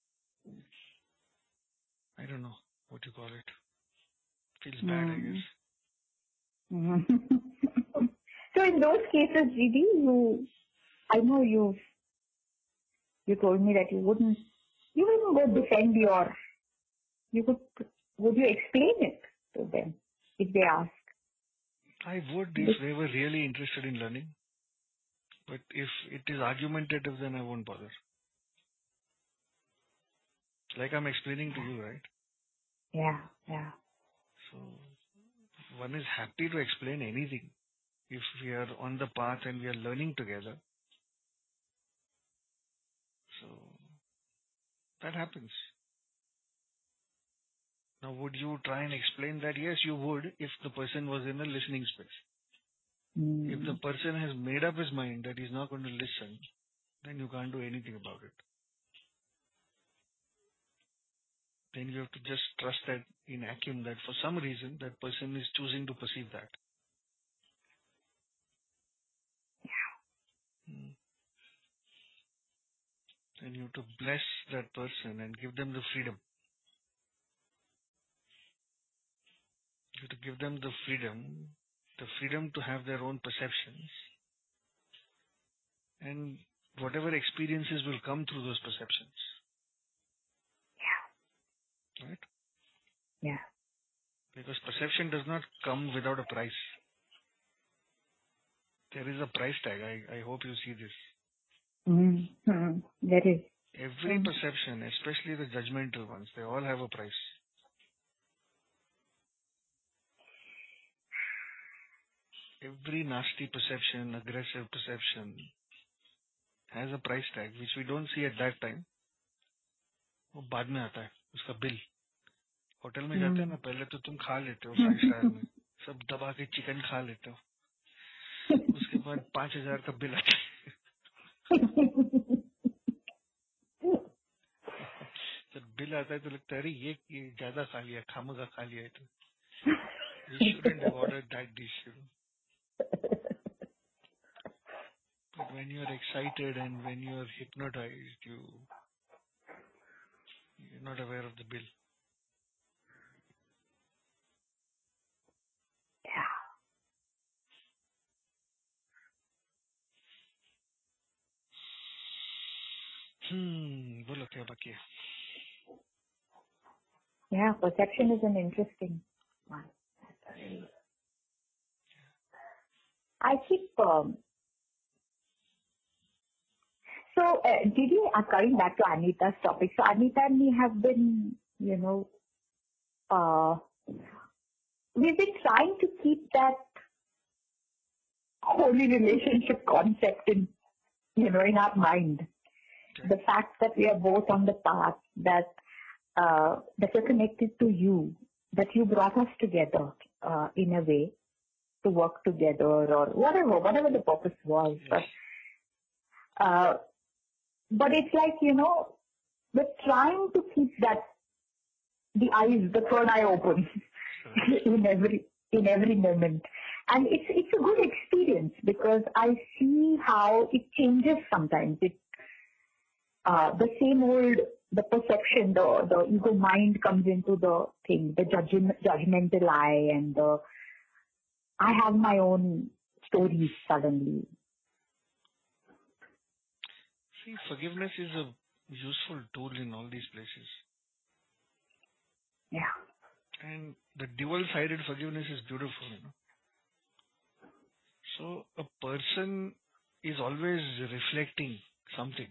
I don't know what you call it. Feels bad, I guess. So in those cases, Didi, I know you told me that you wouldn't go defend would you explain it to them if they ask? I would if they were really interested in learning. But if it is argumentative, then I won't bother. Like I'm explaining to you, right? Yeah. So one is happy to explain anything if we are on the path and we are learning together. So that happens. Now, would you try and explain that? Yes, you would if the person was in a listening space. If the person has made up his mind that he's not going to listen, then you can't do anything about it. Then you have to just trust that in Akim that for some reason that person is choosing to perceive that. Then you have to bless that person and give them the freedom. You have to give them the freedom to have their own perceptions. And whatever experiences will come through those perceptions. Yeah. Right? Yeah. Because perception does not come without a price. There is a price tag. I hope you see this. There is. Every perception, especially the judgmental ones, they all have a price. Every nasty perception, aggressive perception has a price tag which we don't see at that time. वो बाद में आता है उसका bill. Hotel में जाते हैं ना, पहले तो तुम खा लेते हो 5 स्टार में, सब दबा के चिकन खा लेते हो, उसके बाद 5,000 का बिल आता है. जब बिल आता है तो लगता है अरे ये ज्यादा खा लिया, खामगा खा लिया है. तो we shouldn't have ordered that dish. But when you're excited and when you're hypnotized, not aware of the bill. बोलो क्या बाकी है? Yeah, perception is an interesting one. I keep, did you, coming back to Anita's topic, so Anita and me have been, we've been trying to keep that holy relationship concept in our mind. Okay. The fact that we are both on the path, that we're connected to you, that you brought us together in a way to work together or whatever the purpose was. Yes. But it's like, we're trying to keep the third eye open in every moment. And it's a good experience because I see how it changes sometimes. The same old, the perception, the ego mind comes into the thing, the judgmental eye, and I have my own stories suddenly. See, forgiveness is a useful tool in all these places. Yeah. And the dual-sided forgiveness is beautiful, So a person is always reflecting something.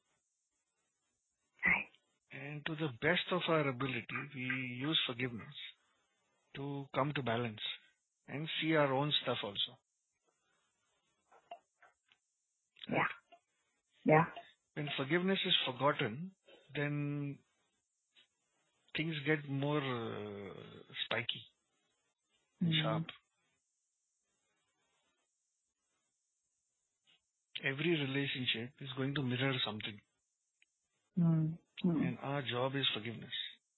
Right. And to the best of our ability, we use forgiveness to come to balance and see our own stuff also. Yeah. Yeah. When forgiveness is forgotten, then things get more spiky and sharp. Every relationship is going to mirror something. And our job is forgiveness.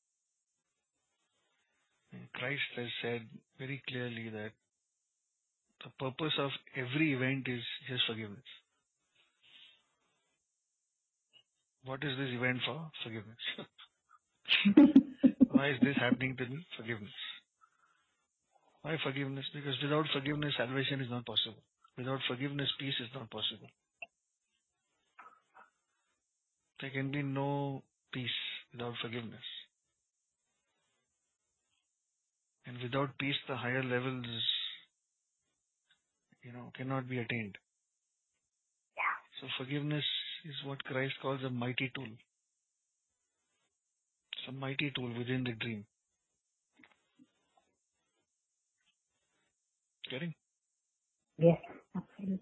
And Christ has said very clearly that the purpose of every event is just forgiveness. What is this event for? Forgiveness. Why is this happening to me? Forgiveness. Why forgiveness? Because without forgiveness, salvation is not possible. Without forgiveness, peace is not possible. There can be no peace without forgiveness. And without peace, the higher levels, cannot be attained. Yeah. So forgiveness is what Christ calls a mighty tool. It's a mighty tool within the dream. Getting? Yes, absolutely.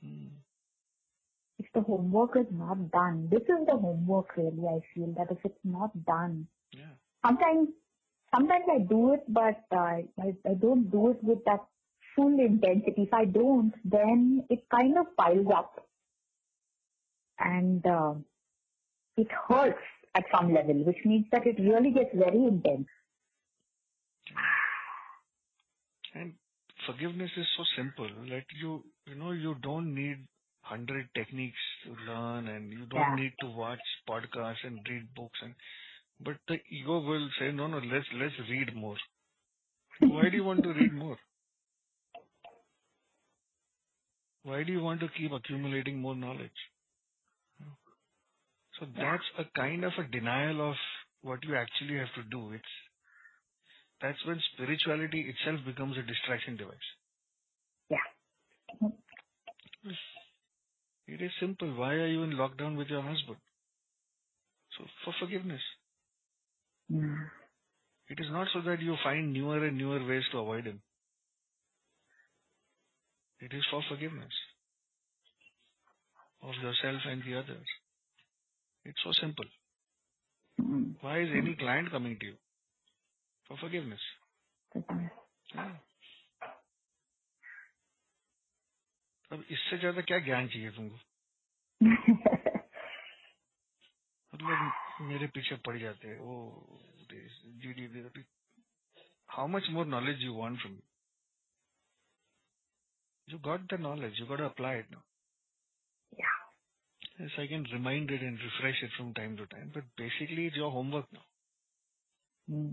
If the homework is not done, this is the homework really, I feel, that if it's not done, sometimes I do it, but I don't do it with that full intensity. If I don't, then it kind of piles up. And it hurts at some level, which means that it really gets very intense. And forgiveness is so simple that you don't need 100 techniques to learn, and you don't need to watch podcasts and read books. But the ego will say, no, let's read more. Why do you want to read more? Why do you want to keep accumulating more knowledge? So that's a kind of a denial of what you actually have to do. That's when spirituality itself becomes a distraction device. Yeah. It is simple. Why are you in lockdown with your husband? So for forgiveness. It is not so that you find newer and newer ways to avoid him. It is for forgiveness of yourself and the others. It's so simple. Why is any client coming to you? For forgiveness. Yeah. अब इससे ज्यादा क्या ज्ञान चाहिए तुमको? मतलब मेरे पीछे पड़ जाते हैं. Oh, this, how much more knowledge you want from me? You got the knowledge. You got to apply it now. Yeah. Yes, I can remind it and refresh it from time to time. But basically, it's your homework now. Mm.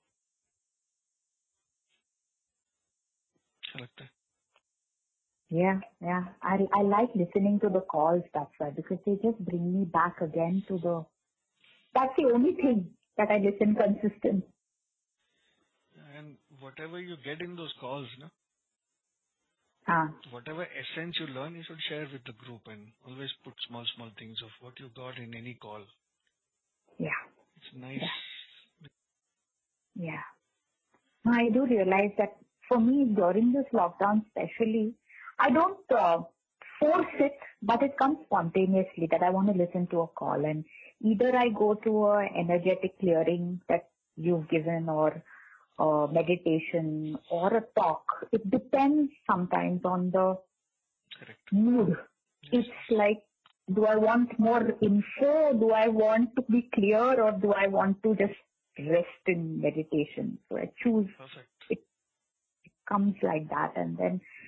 अच्छा लगता है. Yeah, yeah. I like listening to the calls, that's why, because they just bring me back again to that's the only thing that I listen consistent. And whatever you get in those calls, no, Ah, whatever essence you learn, you should share with the group and always put small things of what you got in any call. yeah, It's nice. yeah. I do realize that for me, during this lockdown especially, I don't force it, but it comes spontaneously that I want to listen to a call, and either I go to a energetic clearing that you've given, or meditation, or a talk. It depends sometimes on the Correct. mood. Yes. It's like, do I want more info? Do I want to be clear, or do I want to just rest in meditation? So I choose. Perfect. It comes like that, and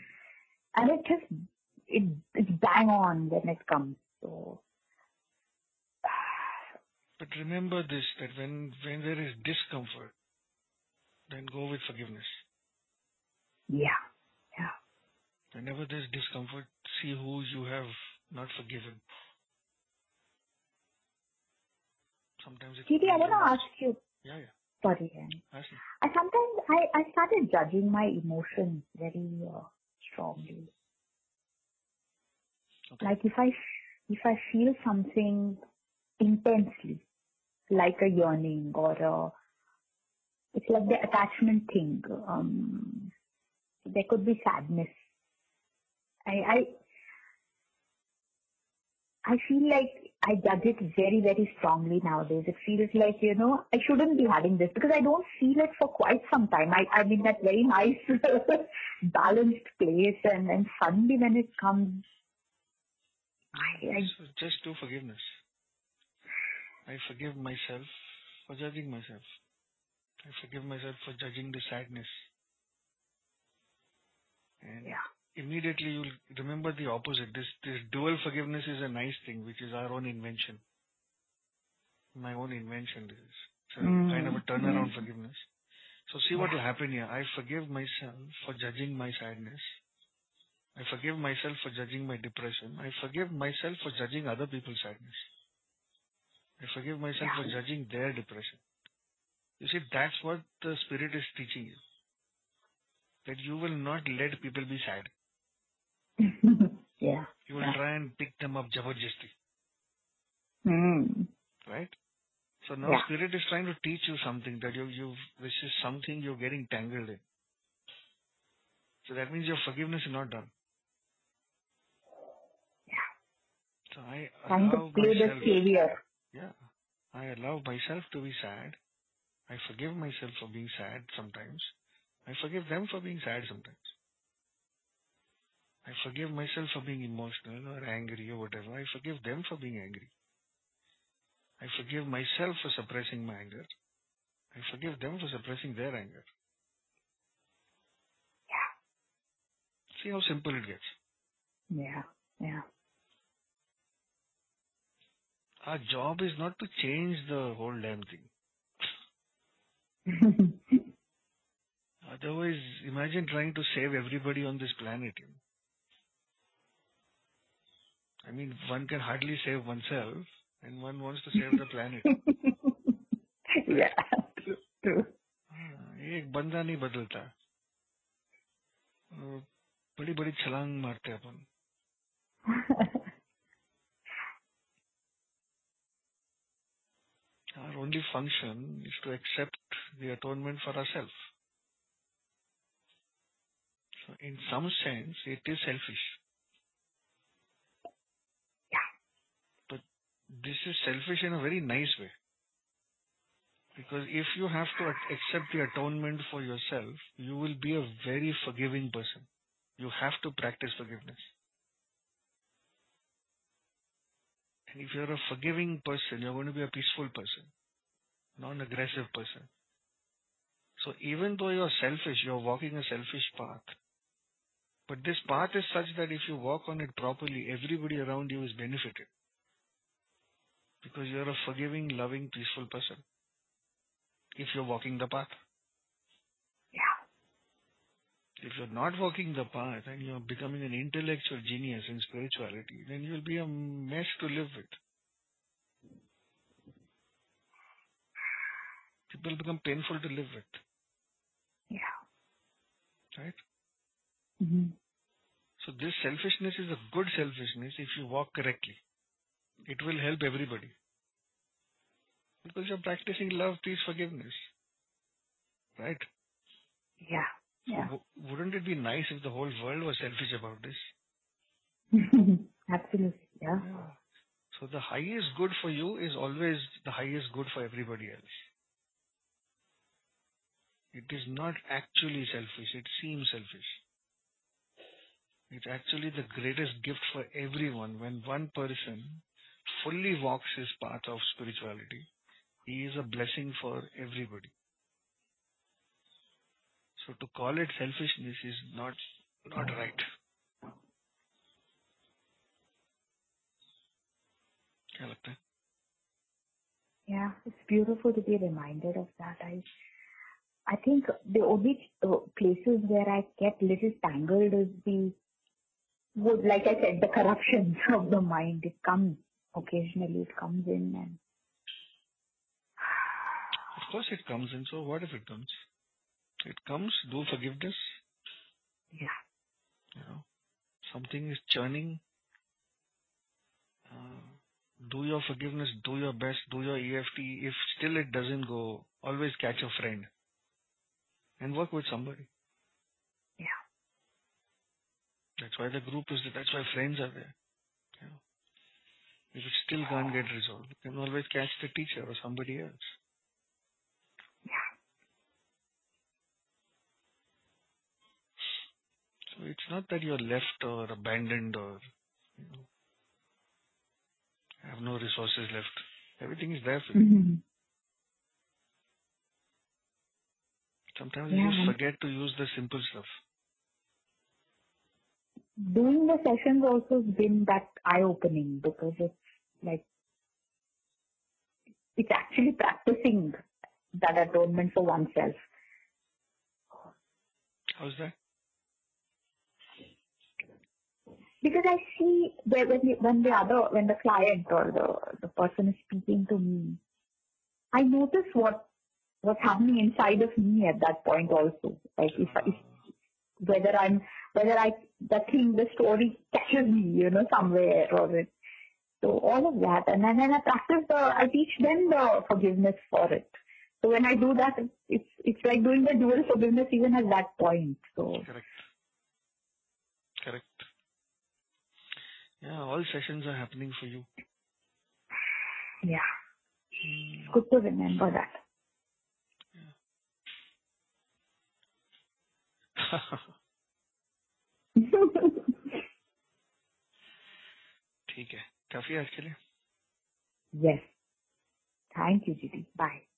it's bang on when it comes. So But remember this, that when there is discomfort, then go with forgiveness. yeah. Whenever there's discomfort, see who you have not forgiven. Sometimes it Siri, I could be want to you. ask you. Yeah. Sorry, Ask me. I started judging my emotions very strongly. Okay. Like if I feel something intensely, like a yearning or it's like the attachment thing. There could be sadness. I feel like I judge it very, very strongly nowadays. It feels like, I shouldn't be having this because I don't feel it for quite some time. I'm in that very nice, balanced place, and suddenly when it comes, So just do forgiveness. I forgive myself for judging myself. I forgive myself for judging the sadness. And immediately you'll remember the opposite. This dual forgiveness is a nice thing, which is our own invention. My own invention. This is kind of a turnaround forgiveness. So see what will happen here. I forgive myself for judging my sadness. I forgive myself for judging my depression. I forgive myself for judging other people's sadness. I forgive myself for judging their depression. You see, that's what the Spirit is teaching you. That you will not let people be sad. You will try and pick them up jabardasti. Right? So now Spirit is trying to teach you something that this is something you're getting tangled in. So that means your forgiveness is not done. So I allow myself. Yeah. I allow myself to be sad. I forgive myself for being sad sometimes. I forgive them for being sad sometimes. I forgive myself for being emotional or angry or whatever. I forgive them for being angry. I forgive myself for suppressing my anger. I forgive them for suppressing their anger. See how simple it gets. Yeah. Our job is not to change the whole damn thing. Otherwise, imagine trying to save everybody on this planet. I mean, one can hardly save oneself, and one wants to save the planet. True. एक बंदा नहीं बदलता. बड़ी बड़ी छलांग मारते अपन. Our only function is to accept the atonement for ourselves. So in some sense, it is selfish. But this is selfish in a very nice way. Because if you have to accept the atonement for yourself, you will be a very forgiving person. You have to practice forgiveness. And if you're a forgiving person, you're going to be a peaceful person, non-aggressive person. So even though you're selfish, you're walking a selfish path. But this path is such that if you walk on it properly, everybody around you is benefited. Because you're a forgiving, loving, peaceful person. if you're walking the path. Yeah. If you're not walking the path and you're becoming an intellectual genius in spirituality, then you'll be a mess to live with. People become painful to live with. Yeah. Right? Mm-hmm. So this selfishness is a good selfishness if you walk correctly. It will help everybody. Because you're practicing love, peace, forgiveness. Right? Yeah. Yeah. So wouldn't it be nice if the whole world was selfish about this? Absolutely. Yeah. So the highest good for you is always the highest good for everybody else. It is not actually selfish. It seems selfish. It's actually the greatest gift for everyone when one person fully walks his path of spirituality. He is a blessing for everybody. So to call it selfishness is not right. क्या लगता है? Yeah, it's beautiful to be reminded of that. I think the only places where I get little tangled is like I said, the corruptions of the mind. It comes occasionally. It comes in and. Of course it comes in. So what if it comes? It comes. Do forgiveness. Yeah. You know, something is churning. Do your forgiveness. Do your best. Do your EFT. If still it doesn't go, always catch a friend and work with somebody. Yeah. That's why the group is there. That's why friends are there. You know, if it still can't get resolved, you can always catch the teacher or somebody else. Yeah. So it's not that you're left or abandoned or have no resources left. Everything is there for you. Mm-hmm. Sometimes you just forget to use the simple stuff. Doing the sessions also has been that eye-opening because it's like, it's actually practicing that atonement for oneself. How's that? Because I see that when the client or the person is speaking to me, I notice what's happening inside of me at that point also. Like if the story catches me, somewhere so all of that. And then I teach them the forgiveness for it. So when I do that, it's like doing the dual forgiveness even at that point. So Correct. Yeah, all sessions are happening for you. yeah, it's good to remember that. ठीक है, काफी आज के लिए. Yes. Thank you, Gidi. Bye.